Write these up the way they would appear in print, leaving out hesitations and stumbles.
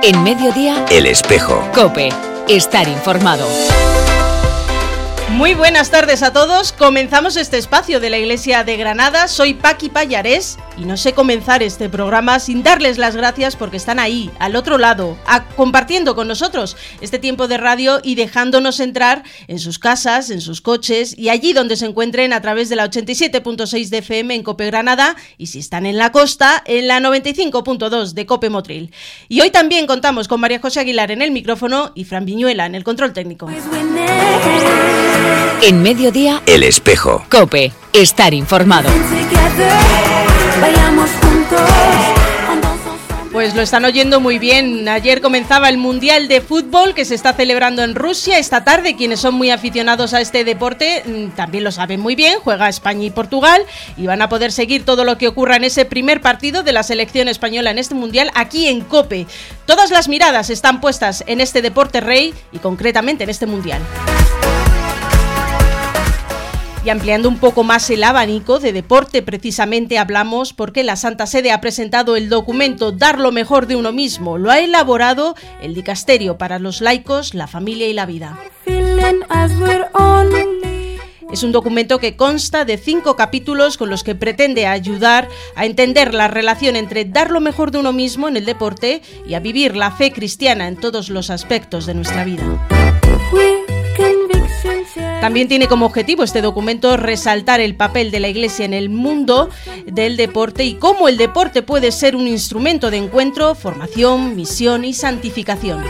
En Mediodía, El Espejo. COPE. Estar informado. Muy buenas tardes a todos. Comenzamos este espacio de la Iglesia de Granada. Soy Paqui Pallarés y no sé comenzar este programa sin darles las gracias porque están ahí, al otro lado, compartiendo con nosotros este tiempo de radio y dejándonos entrar en sus casas, en sus coches y allí donde se encuentren a través de la 87.6 de FM en COPE Granada y si están en la costa, en la 95.2 de COPE Motril. Y hoy también contamos con María José Aguilar en el micrófono y Fran Viñuela en el control técnico. En Mediodía, El Espejo. COPE. Estar informado. Pues lo están oyendo muy bien. Ayer comenzaba el Mundial de Fútbol que se está celebrando en Rusia. Esta tarde, quienes son muy aficionados a este deporte también lo saben muy bien. Juega España y Portugal y van a poder seguir todo lo que ocurra en ese primer partido de la selección española en este Mundial aquí en COPE. Todas las miradas están puestas en este deporte rey y concretamente en este Mundial. Y ampliando un poco más el abanico de deporte, precisamente hablamos porque la Santa Sede ha presentado el documento Dar lo mejor de uno mismo. Lo ha elaborado el Dicasterio para los laicos, la familia y la vida. Es un documento que consta de 5 capítulos con los que pretende ayudar a entender la relación entre dar lo mejor de uno mismo en el deporte y a vivir la fe cristiana en todos los aspectos de nuestra vida. También tiene como objetivo este documento resaltar el papel de la Iglesia en el mundo del deporte y cómo el deporte puede ser un instrumento de encuentro, formación, misión y santificación.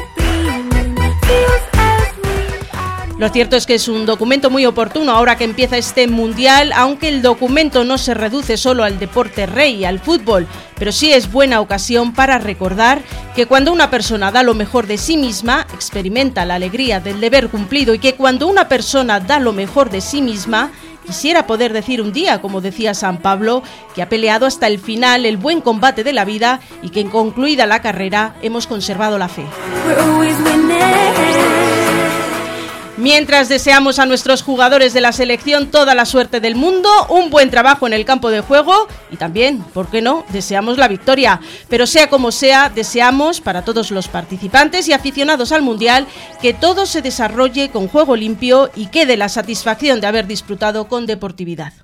Lo cierto es que es un documento muy oportuno ahora que empieza este Mundial, aunque el documento no se reduce solo al deporte rey, al fútbol, pero sí es buena ocasión para recordar que cuando una persona da lo mejor de sí misma, experimenta la alegría del deber cumplido y que cuando una persona da lo mejor de sí misma, quisiera poder decir un día, como decía San Pablo, que ha peleado hasta el final el buen combate de la vida y que en concluida la carrera hemos conservado la fe. Mientras deseamos a nuestros jugadores de la selección toda la suerte del mundo, un buen trabajo en el campo de juego y también, ¿por qué no?, deseamos la victoria. Pero sea como sea, deseamos para todos los participantes y aficionados al Mundial que todo se desarrolle con juego limpio y quede la satisfacción de haber disfrutado con deportividad.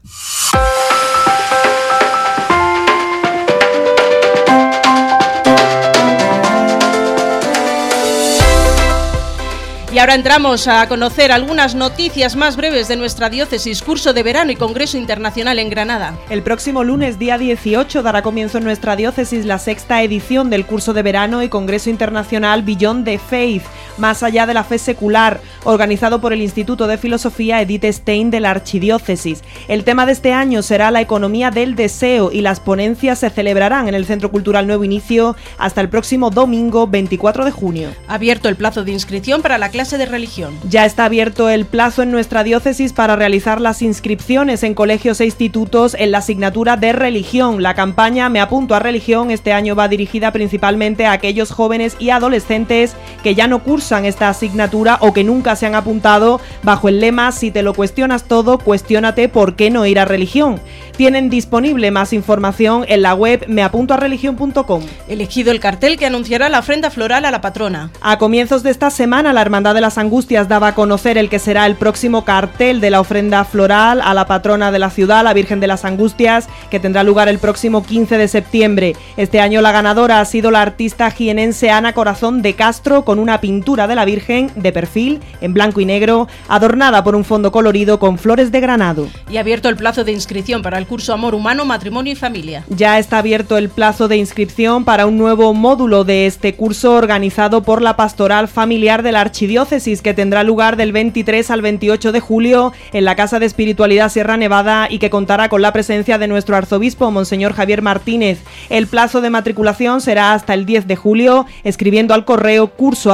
Y ahora entramos a conocer algunas noticias más breves de nuestra diócesis, curso de verano y congreso internacional en Granada. El próximo lunes, día 18, dará comienzo en nuestra diócesis la 6ª edición del curso de verano y congreso internacional Beyond the Faith, más allá de la fe secular, organizado por el Instituto de Filosofía Edith Stein de la Archidiócesis. El tema de este año será la economía del deseo y las ponencias se celebrarán en el Centro Cultural Nuevo Inicio hasta el próximo domingo 24 de junio. Abierto el plazo de inscripción para la clase de religión. Ya está abierto el plazo en nuestra diócesis para realizar las inscripciones en colegios e institutos en la asignatura de religión. La campaña Me apunto a religión este año va dirigida principalmente a aquellos jóvenes y adolescentes que ya no cursan esta asignatura o que nunca se han apuntado bajo el lema Si te lo cuestionas todo, cuestiónate por qué no ir a religión. Tienen disponible más información en la web meapuntoareligion.com. Elegido el cartel que anunciará la ofrenda floral a la patrona. A comienzos de esta semana, la Hermandad de las Angustias daba a conocer el que será el próximo cartel de la ofrenda floral a la patrona de la ciudad, la Virgen de las Angustias, que tendrá lugar el próximo 15 de septiembre. Este año la ganadora ha sido la artista jienense Ana Corazón de Castro, con una pintura de la Virgen de perfil, en blanco y negro, adornada por un fondo colorido con flores de granado. Y abierto el plazo de inscripción para el curso Amor Humano, Matrimonio y Familia. Ya está abierto el plazo de inscripción para un nuevo módulo de este curso organizado por la Pastoral Familiar de la Archidiócesis, que tendrá lugar del 23 al 28 de julio en la Casa de Espiritualidad Sierra Nevada y que contará con la presencia de nuestro arzobispo, Monseñor Javier Martínez. El plazo de matriculación será hasta el 10 de julio, escribiendo al correo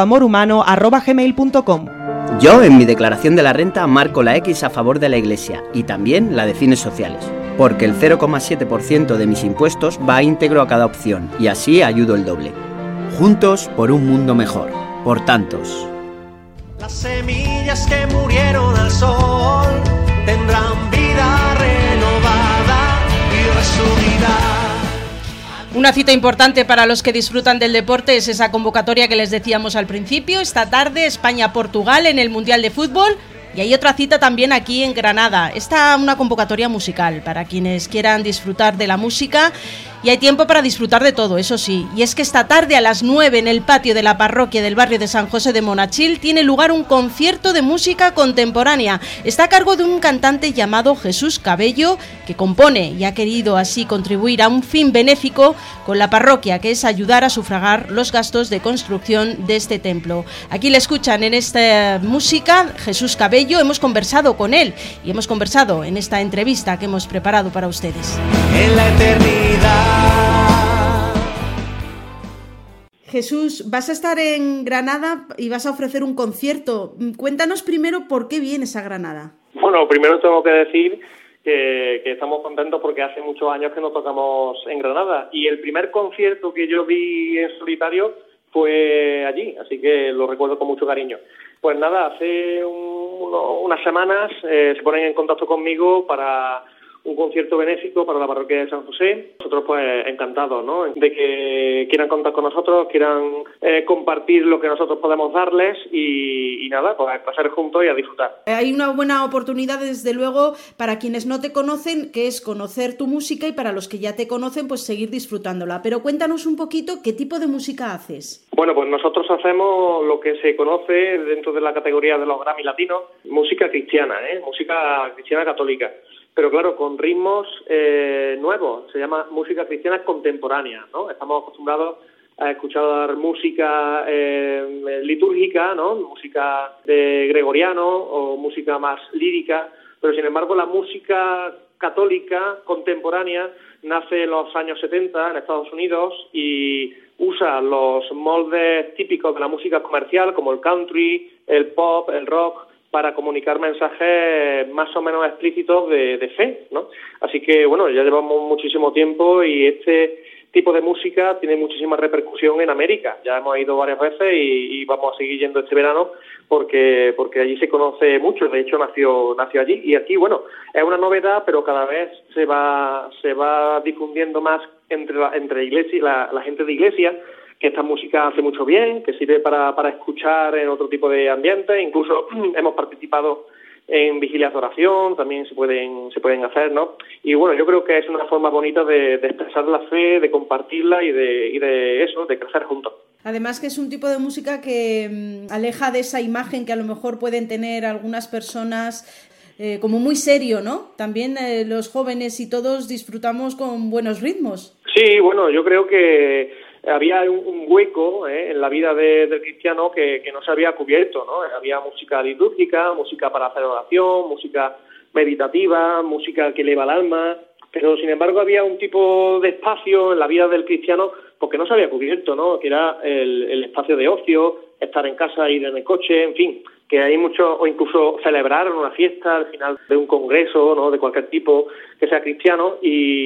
cursoamorhumano@gmail.com. Yo, en mi declaración de la renta, marco la X a favor de la Iglesia y también la de fines sociales, porque el 0,7% de mis impuestos va íntegro a cada opción y así ayudo el doble. Juntos por un mundo mejor, por tantos. Las semillas que murieron al sol tendrán vida renovada y resumida. Una cita importante para los que disfrutan del deporte es esa convocatoria que les decíamos al principio. Esta tarde España-Portugal en el Mundial de Fútbol. Y hay otra cita también aquí en Granada. Está una convocatoria musical para quienes quieran disfrutar de la música. Y hay tiempo para disfrutar de todo, eso sí. Y es que esta tarde a las 9 en el patio de la parroquia del barrio de San José de Monachil tiene lugar un concierto de música contemporánea. Está a cargo de un cantante llamado Jesús Cabello, que compone y ha querido así contribuir a un fin benéfico con la parroquia, que es ayudar a sufragar los gastos de construcción de este templo. Aquí le escuchan en esta música Jesús Cabello. Hemos conversado con él y hemos conversado en esta entrevista que hemos preparado para ustedes. En la eternidad. Jesús, vas a estar en Granada y vas a ofrecer un concierto. Cuéntanos primero por qué vienes a Granada. Bueno, primero tengo que decir que estamos contentos porque hace muchos años que no tocamos en Granada y el primer concierto que yo vi en solitario fue allí, así que lo recuerdo con mucho cariño. Pues nada, hace unas semanas se ponen en contacto conmigo para un concierto benéfico para la parroquia de San José. Nosotros pues encantados, ¿no?, de que quieran contar con nosotros, quieran compartir lo que nosotros podemos darles y nada, pues a pasar juntos y a disfrutar. Hay una buena oportunidad desde luego para quienes no te conocen, que es conocer tu música, y para los que ya te conocen pues seguir disfrutándola. Pero cuéntanos un poquito qué tipo de música haces. Bueno, pues nosotros hacemos lo que se conoce dentro de la categoría de los Grammy latinos, música cristiana, música cristiana católica. Pero claro, con ritmos nuevos, se llama música cristiana contemporánea, ¿no? Estamos acostumbrados a escuchar música litúrgica, ¿no?, música de gregoriano o música más lírica, pero sin embargo la música católica contemporánea nace en los años 70 en Estados Unidos y usa los moldes típicos de la música comercial como el country, el pop, el rock, para comunicar mensajes más o menos explícitos de fe, ¿no? Así que, bueno, ya llevamos muchísimo tiempo y este tipo de música tiene muchísima repercusión en América. Ya hemos ido varias veces y vamos a seguir yendo este verano porque allí se conoce mucho. De hecho, nació allí. Y aquí, bueno, es una novedad, pero cada vez se va difundiendo más entre iglesia, la gente de iglesia, que esta música hace mucho bien, que sirve para escuchar en otro tipo de ambientes. Incluso hemos participado en vigilias de oración, también se pueden hacer, ¿no? Y bueno, yo creo que es una forma bonita de expresar la fe, de compartirla y de crecer juntos. Además que es un tipo de música que aleja de esa imagen que a lo mejor pueden tener algunas personas como muy serio, ¿no? También los jóvenes y todos disfrutamos con buenos ritmos. Sí, bueno, yo creo que había un hueco en la vida del cristiano que no se había cubierto, ¿no? Había música litúrgica, música para hacer oración, música meditativa, música que eleva el alma, pero sin embargo había un tipo de espacio en la vida del cristiano porque no se había cubierto, ¿no?, que era el espacio de ocio, estar en casa, ir en el coche, en fin, que hay mucho, o incluso celebrar una fiesta al final de un congreso, ¿no?, de cualquier tipo que sea cristiano,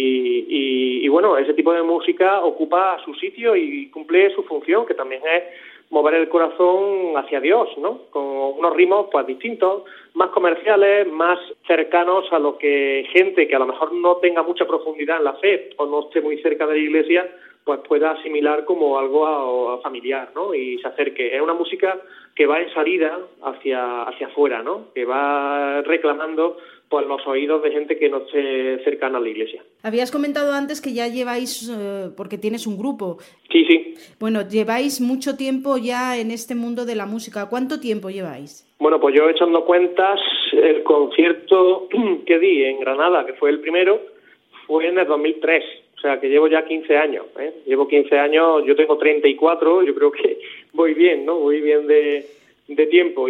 y bueno, ese tipo de música ocupa su sitio y cumple su función, que también es mover el corazón hacia Dios, ¿no?, con unos ritmos pues distintos, más comerciales, más cercanos a lo que gente que a lo mejor no tenga mucha profundidad en la fe o no esté muy cerca de la iglesia, pues pueda asimilar como algo familiar, ¿no?, y se acerque. Es una música que va en salida hacia afuera, ¿no?, que va reclamando pues los oídos de gente que no esté cercana a la iglesia. Habías comentado antes que ya lleváis, porque tienes un grupo. Sí. Bueno, lleváis mucho tiempo ya en este mundo de la música. ¿Cuánto tiempo lleváis? Bueno, pues yo echando cuentas, el concierto que di en Granada, que fue el primero, fue en el 2003. O sea, que llevo ya 15 años, ¿eh? Llevo 15 años, yo tengo 34, yo creo que voy bien, ¿no? Voy bien de tiempo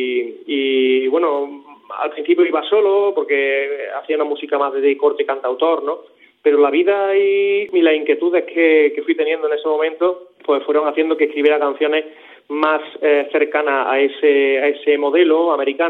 y bueno, al principio iba solo porque hacía una música más de corte cantautor, ¿no? Pero la vida y las inquietudes que fui teniendo en ese momento pues fueron haciendo que escribiera canciones más cercanas a ese modelo americano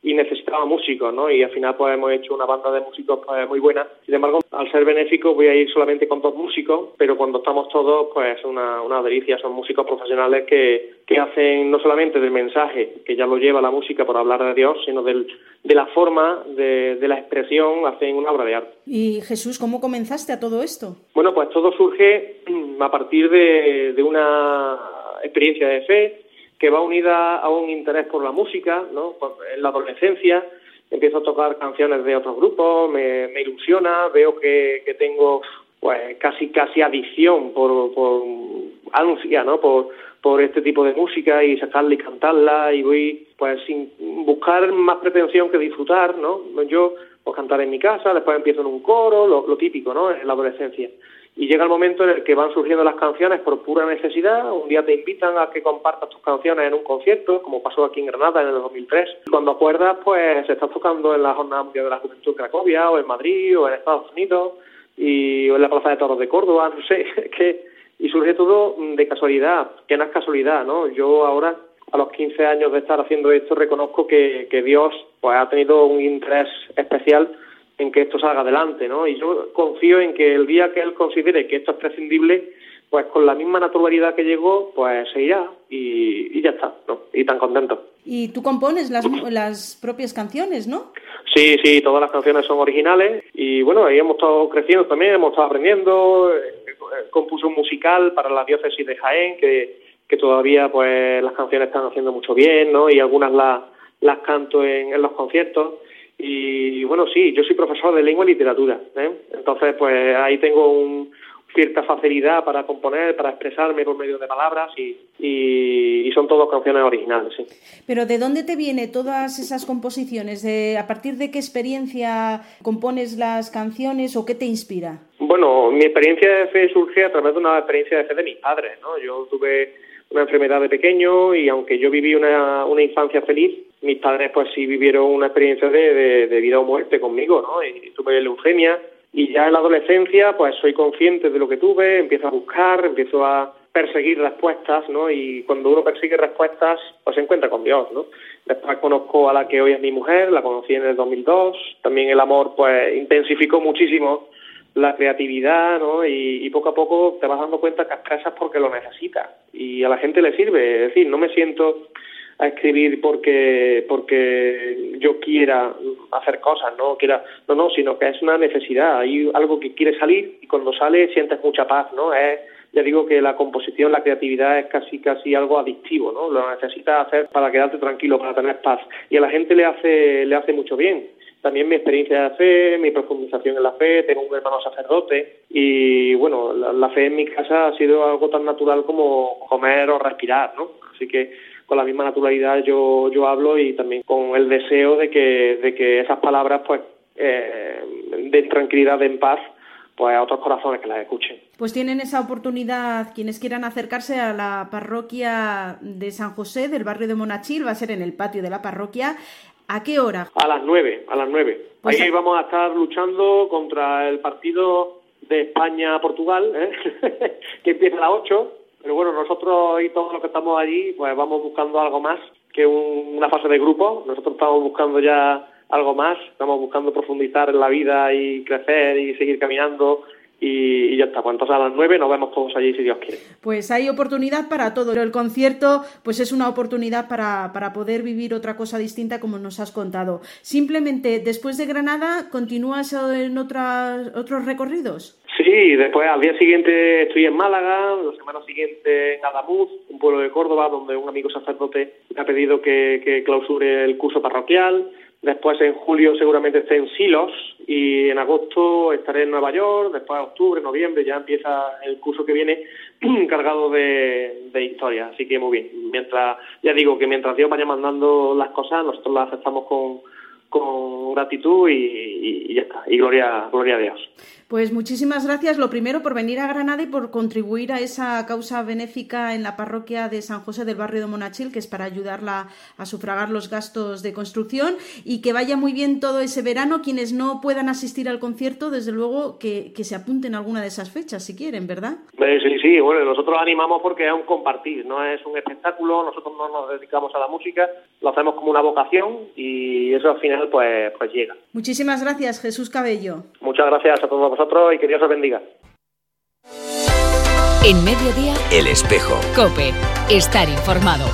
y necesitaba músicos, ¿no? Y al final pues hemos hecho una banda de músicos pues muy buena. Sin embargo, al ser benéfico voy a ir solamente con 2 músicos, pero cuando estamos todos pues es una delicia. Son músicos profesionales que hacen no solamente del mensaje, que ya lo lleva la música por hablar de Dios, sino de la forma, de la expresión, hacen una obra de arte. Y Jesús, ¿cómo comenzaste a todo esto? Bueno, pues todo surge a partir de una experiencia de fe que va unida a un interés por la música, ¿no? En la adolescencia empiezo a tocar canciones de otros grupos, me ilusiona, veo que tengo pues casi adicción por ansia, ¿no? Por este tipo de música y sacarla y cantarla, y voy pues sin buscar más pretensión que disfrutar, ¿no? Yo pues cantar en mi casa, después empiezo en un coro, lo típico, ¿no? En la adolescencia. Y llega el momento en el que van surgiendo las canciones por pura necesidad. Un día te invitan a que compartas tus canciones en un concierto, como pasó aquí en Granada en el 2003. Cuando acuerdas, pues estás tocando en la Jornada Mundial de la Juventud en Cracovia, o en Madrid, o en Estados Unidos, o en la Plaza de Toros de Córdoba, no sé, y surge todo de casualidad, que no es casualidad, ¿no? Yo ahora, a los 15 años de estar haciendo esto, reconozco que Dios pues ha tenido un interés especial en que esto salga adelante, ¿no? Y yo confío en que el día que Él considere que esto es prescindible, pues con la misma naturalidad que llegó, pues se irá y ya está, ¿no? Y tan contento. Y tú compones las propias canciones, ¿no? Sí, todas las canciones son originales y bueno, ahí hemos estado creciendo también, hemos estado aprendiendo. Compuse un musical para la diócesis de Jaén que todavía pues las canciones están haciendo mucho bien, ¿no? Y algunas las canto en los conciertos. Y bueno, sí, yo soy profesor de lengua y literatura, ¿eh? Entonces pues ahí tengo cierta facilidad para componer, para expresarme por medio de palabras y son todas canciones originales, sí. Pero ¿de dónde te vienen todas esas composiciones? ¿A partir de qué experiencia compones las canciones o qué te inspira? Bueno, mi experiencia de fe surge a través de una experiencia de fe de mis padres, ¿no? Yo tuve una enfermedad de pequeño y aunque yo viví una infancia feliz, mis padres pues sí vivieron una experiencia de vida o muerte conmigo, ¿no? Y tuve leucemia y ya en la adolescencia pues soy consciente de lo que tuve, empiezo a buscar, empiezo a perseguir respuestas, ¿no? Y cuando uno persigue respuestas pues se encuentra con Dios, ¿no? Después conozco a la que hoy es mi mujer, la conocí en el 2002, también el amor pues intensificó muchísimo la creatividad, ¿no? Y poco a poco te vas dando cuenta que expresas porque lo necesitas y a la gente le sirve. Es decir, no me siento a escribir porque yo quiera hacer cosas, no, sino que es una necesidad. Hay algo que quiere salir y cuando sale sientes mucha paz, ¿no? Ya digo que la composición, la creatividad es casi algo adictivo, ¿no? Lo necesitas hacer para quedarte tranquilo, para tener paz y a la gente le hace mucho bien. También mi experiencia de fe, mi profundización en la fe, tengo un hermano sacerdote y, bueno, la fe en mi casa ha sido algo tan natural como comer o respirar, ¿no? Así que con la misma naturalidad yo hablo y también con el deseo de que esas palabras, pues, den tranquilidad, den paz, pues a otros corazones que las escuchen. Pues tienen esa oportunidad quienes quieran acercarse a la parroquia de San José del barrio de Monachil, va a ser en el patio de la parroquia. ¿A qué hora? A las 9. Pues ahí vamos a estar luchando contra el partido de España-Portugal, que empieza a las 8, pero bueno, nosotros y todos los que estamos allí, pues vamos buscando algo más que una fase de grupo. Nosotros estamos buscando ya algo más, estamos buscando profundizar en la vida y crecer y seguir caminando y ya está. Pues entonces a las 9 nos vemos todos allí si Dios quiere. Pues hay oportunidad para todo. El concierto pues es una oportunidad para poder vivir otra cosa distinta como nos has contado. Simplemente después de Granada, ¿continúas en otros recorridos? Sí, después al día siguiente estoy en Málaga, la semana siguiente en Adamuz, un pueblo de Córdoba donde un amigo sacerdote me ha pedido que clausure el curso parroquial. Después en julio seguramente esté en Silos y en agosto estaré en Nueva York. Después octubre, noviembre ya empieza el curso que viene cargado de historia. Así que muy bien. Mientras Dios vaya mandando las cosas, nosotros las aceptamos con gratitud y ya está. Y gloria a Dios. Pues muchísimas gracias, lo primero por venir a Granada y por contribuir a esa causa benéfica en la parroquia de San José del barrio de Monachil, que es para ayudarla a sufragar los gastos de construcción, y que vaya muy bien todo ese verano. Quienes no puedan asistir al concierto, desde luego que se apunten a alguna de esas fechas si quieren, ¿verdad? Sí, bueno, nosotros animamos porque es un compartir, no es un espectáculo, nosotros no nos dedicamos a la música, lo hacemos como una vocación y eso al final pues llega. Muchísimas gracias, Jesús Cabello. Muchas gracias a todos vosotros y que Dios os bendiga. En Mediodía, El Espejo. COPE. Estar informado.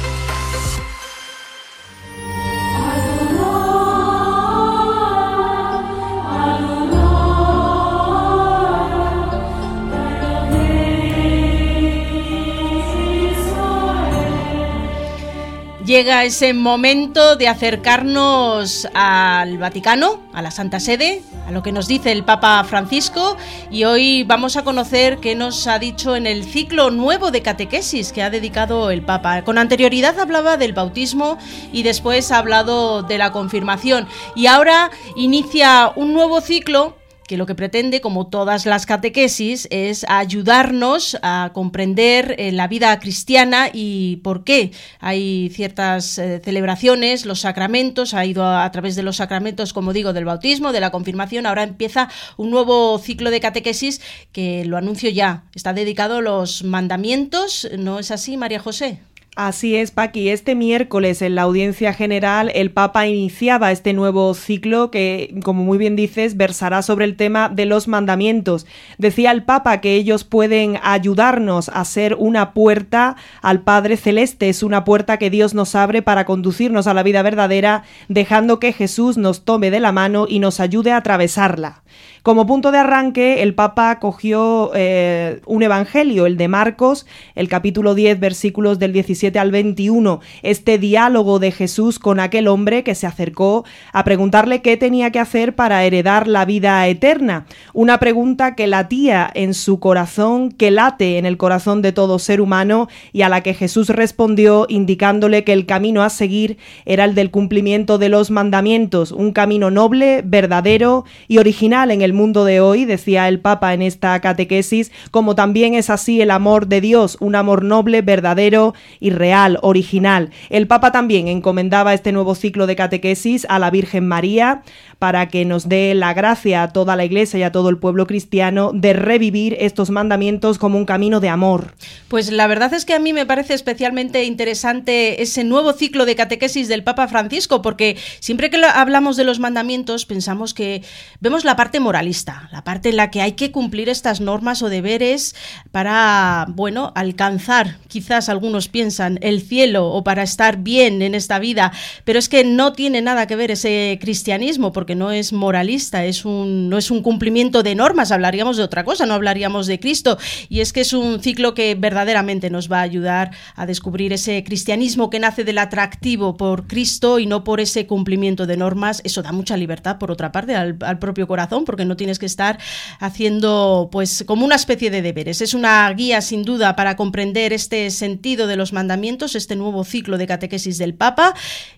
Llega ese momento de acercarnos al Vaticano, a la Santa Sede, a lo que nos dice el Papa Francisco, y hoy vamos a conocer qué nos ha dicho en el ciclo nuevo de catequesis que ha dedicado el Papa. Con anterioridad hablaba del bautismo y después ha hablado de la confirmación, y ahora inicia un nuevo ciclo que lo que pretende, como todas las catequesis, es ayudarnos a comprender la vida cristiana y por qué hay ciertas celebraciones, los sacramentos. Ha ido a través de los sacramentos, como digo, del bautismo, de la confirmación. Ahora empieza un nuevo ciclo de catequesis que, lo anuncio ya, está dedicado a los mandamientos. ¿No es así, María José? Así es, Paqui. Este miércoles en la audiencia general el Papa iniciaba este nuevo ciclo que, como muy bien dices, versará sobre el tema de los mandamientos. Decía el Papa que ellos pueden ayudarnos a ser una puerta al Padre Celeste. Es una puerta que Dios nos abre para conducirnos a la vida verdadera, dejando que Jesús nos tome de la mano y nos ayude a atravesarla. Como punto de arranque, el Papa cogió un evangelio, el de Marcos, el capítulo 10, versículos del 17 al 21, este diálogo de Jesús con aquel hombre que se acercó a preguntarle qué tenía que hacer para heredar la vida eterna. Una pregunta que latía en su corazón, que late en el corazón de todo ser humano, y a la que Jesús respondió indicándole que el camino a seguir era el del cumplimiento de los mandamientos, un camino noble, verdadero y original en el mundo de hoy, decía el Papa en esta catequesis, como también es así el amor de Dios, un amor noble, verdadero y real, original. El Papa también encomendaba este nuevo ciclo de catequesis a la Virgen María para que nos dé la gracia a toda la Iglesia y a todo el pueblo cristiano de revivir estos mandamientos como un camino de amor. Pues la verdad es que a mí me parece especialmente interesante ese nuevo ciclo de catequesis del Papa Francisco, porque siempre que hablamos de los mandamientos pensamos que vemos la parte moralista, la parte en la que hay que cumplir estas normas o deberes para, bueno, alcanzar, quizás algunos piensan, el cielo o para estar bien en esta vida, pero es que no tiene nada que ver ese cristianismo, porque no es moralista, no es un cumplimiento de normas, hablaríamos de otra cosa, no hablaríamos de Cristo, y es que es un ciclo que verdaderamente nos va a ayudar a descubrir ese cristianismo que nace del atractivo por Cristo y no por ese cumplimiento de normas. Eso da mucha libertad, por otra parte, al propio corazón, porque no tienes que estar haciendo pues como una especie de deberes. Es una guía sin duda para comprender este sentido de los mandamientos, este nuevo ciclo de catequesis del Papa.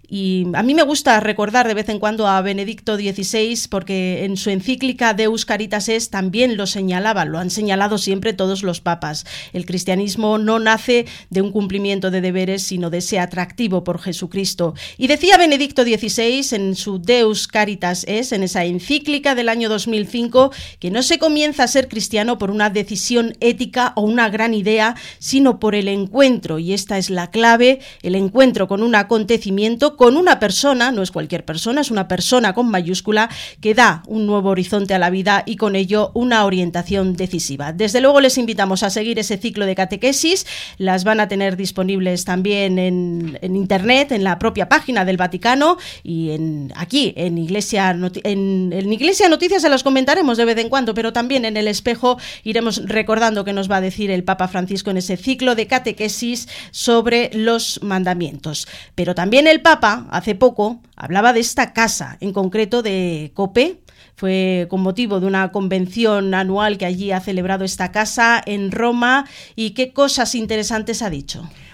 Y a mí me gusta recordar de vez en cuando a Benedicto XVI, porque en su encíclica Deus Caritas Est también lo señalaba, lo han señalado siempre todos los papas. El cristianismo no nace de un cumplimiento de deberes, sino de ese atractivo por Jesucristo. Y decía Benedicto XVI en su Deus Caritas Est, en esa encíclica del año 2005, que no se comienza a ser cristiano por una decisión ética o una gran idea, sino por el encuentro, y esta es la clave, el encuentro con un acontecimiento, con una persona, no es cualquier persona, es una persona con mayúscula que da un nuevo horizonte a la vida y con ello una orientación decisiva. Desde luego les invitamos a seguir ese ciclo de catequesis, las van a tener disponibles también en internet, en la propia página del Vaticano y aquí en Iglesia Noticias se los comentaremos de vez en cuando, pero también en El Espejo iremos recordando qué nos va a decir el Papa Francisco en ese ciclo de catequesis sobre los mandamientos. Pero también el Papa hace poco hablaba de esta casa, en concreto de COPE. Fue con motivo de una convención anual que allí ha celebrado esta casa en Roma. ¿Y qué cosas interesantes ha dicho?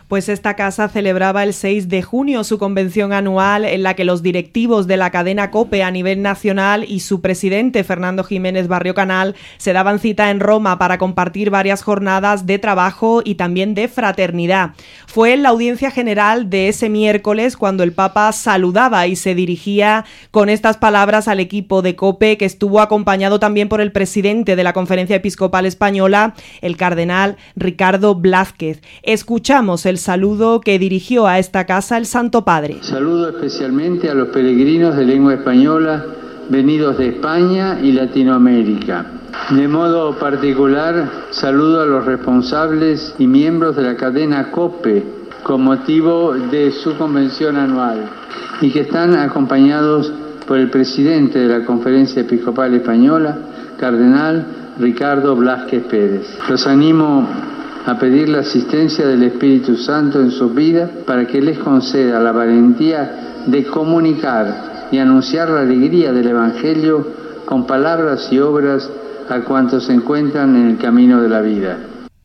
Pues esta casa celebraba el 6 de junio su convención anual en la que los directivos de la cadena COPE a nivel nacional y su presidente Fernando Jiménez Barrio Canal se daban cita en Roma para compartir varias jornadas de trabajo y también de fraternidad. Fue en la audiencia general de ese miércoles cuando el Papa saludaba y se dirigía con estas palabras al equipo de COPE, que estuvo acompañado también por el presidente de la Conferencia Episcopal Española, el cardenal Ricardo Blázquez. Escuchamos el saludo que dirigió a esta casa el Santo Padre. Saludo especialmente a los peregrinos de lengua española venidos de España y Latinoamérica. De modo particular, saludo a los responsables y miembros de la cadena COPE con motivo de su convención anual y que están acompañados por el presidente de la Conferencia Episcopal Española, cardenal Ricardo Blázquez Pérez. Los animo a pedir la asistencia del Espíritu Santo en sus vidas para que les conceda la valentía de comunicar y anunciar la alegría del Evangelio con palabras y obras a cuantos se encuentran en el camino de la vida.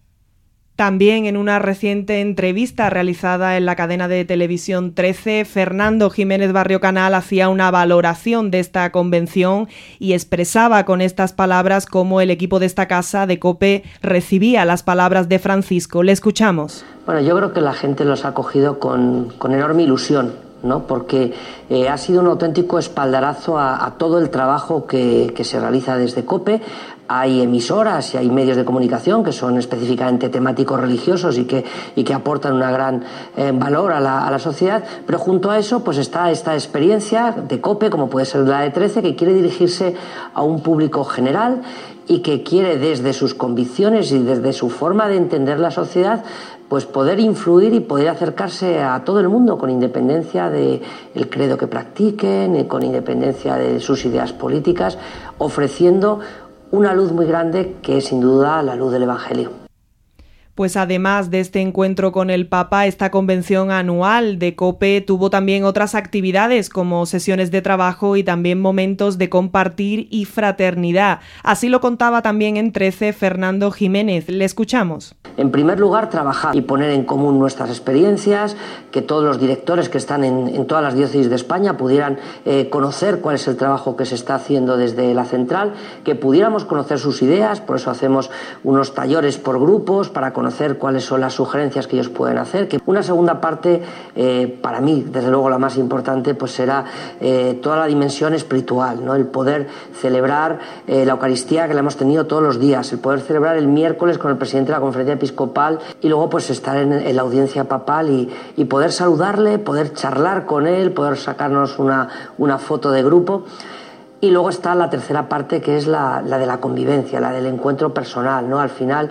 También en una reciente entrevista realizada en la cadena de televisión 13, Fernando Jiménez Barrio Canal hacía una valoración de esta convención y expresaba con estas palabras cómo el equipo de esta casa de COPE recibía las palabras de Francisco. Le escuchamos. Bueno, yo creo que la gente los ha acogido con enorme ilusión, ¿no? Porque ha sido un auténtico espaldarazo a todo el trabajo que se realiza desde COPE. Hay emisoras y hay medios de comunicación que son específicamente temáticos religiosos y que aportan una gran valor a la sociedad, pero junto a eso pues está esta experiencia de COPE, como puede ser la de 13, que quiere dirigirse a un público general y que quiere, desde sus convicciones y desde su forma de entender la sociedad, pues poder influir y poder acercarse a todo el mundo con independencia del credo que practiquen, con independencia de sus ideas políticas, ofreciendo una luz muy grande que es sin duda la luz del Evangelio. Pues además de este encuentro con el Papa, esta convención anual de COPE tuvo también otras actividades como sesiones de trabajo y también momentos de compartir y fraternidad. Así lo contaba también en 13 Fernando Jiménez. Le escuchamos. En primer lugar, trabajar y poner en común nuestras experiencias, que todos los directores que están en todas las diócesis de España pudieran conocer cuál es el trabajo que se está haciendo desde la central, que pudiéramos conocer sus ideas, por eso hacemos unos talleres por grupos para conocer cuáles son las sugerencias que ellos pueden hacer. Que una segunda parte, para mí, desde luego la más importante, pues será toda la dimensión espiritual, ¿no? El poder celebrar la Eucaristía, que la hemos tenido todos los días, el poder celebrar el miércoles con el presidente de la Conferencia Episcopal y luego pues estar en la audiencia papal y poder saludarle, poder charlar con él, poder sacarnos una foto de grupo. Y luego está la tercera parte, que es la de la convivencia, la del encuentro personal, ¿no? Al final,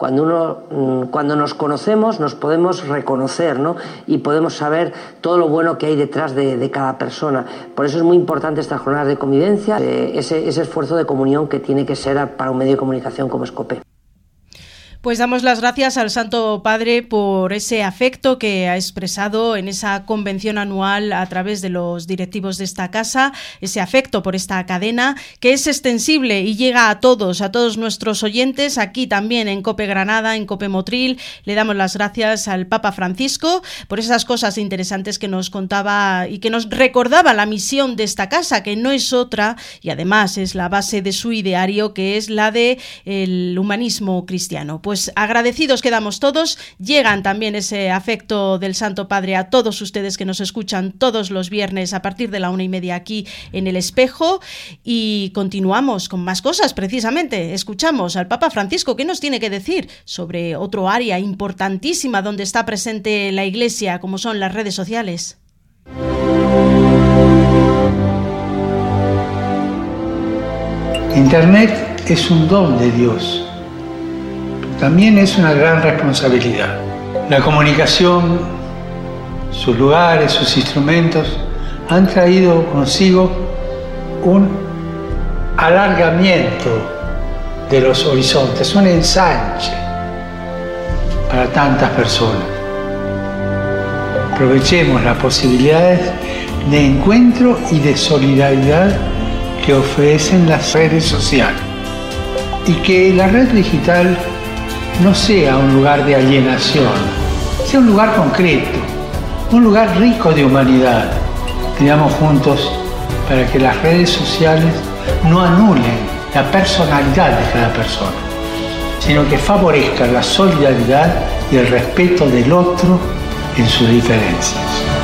cuando nos conocemos, nos podemos reconocer, ¿no? Y podemos saber todo lo bueno que hay detrás de cada persona. Por eso es muy importante estas jornadas de convivencia, ese esfuerzo de comunión que tiene que ser para un medio de comunicación como es COPE. Pues damos las gracias al Santo Padre por ese afecto que ha expresado en esa convención anual a través de los directivos de esta casa, ese afecto por esta cadena que es extensible y llega a todos nuestros oyentes, aquí también en COPE Granada, en COPE Motril. Le damos las gracias al Papa Francisco por esas cosas interesantes que nos contaba y que nos recordaba la misión de esta casa, que no es otra y además es la base de su ideario, que es la de el humanismo cristiano. Pues agradecidos quedamos todos, llegan también ese afecto del Santo Padre a todos ustedes que nos escuchan todos los viernes a partir de la 1:30 aquí en El Espejo, y continuamos con más cosas. Precisamente escuchamos al Papa Francisco, que nos tiene que decir sobre otro área importantísima donde está presente la Iglesia, como son las redes sociales. Internet es un don de Dios. También es una gran responsabilidad. La comunicación, sus lugares, sus instrumentos han traído consigo un alargamiento de los horizontes, un ensanche para tantas personas. Aprovechemos las posibilidades de encuentro y de solidaridad que ofrecen las redes sociales y que la red digital no sea un lugar de alienación, sea un lugar concreto, un lugar rico de humanidad. Creamos juntos para que las redes sociales no anulen la personalidad de cada persona, sino que favorezcan la solidaridad y el respeto del otro en sus diferencias.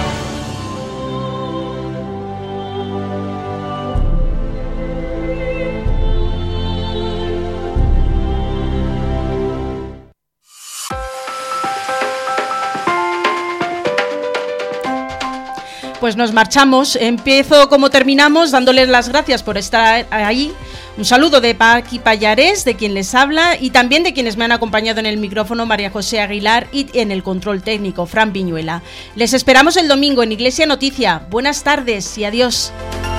Pues nos marchamos. Empiezo como terminamos, dándoles las gracias por estar ahí. Un saludo de Paqui Pallarés, de quien les habla, y también de quienes me han acompañado en el micrófono, María José Aguilar, y en el control técnico, Fran Viñuela. Les esperamos el domingo en Iglesia Noticia. Buenas tardes y adiós.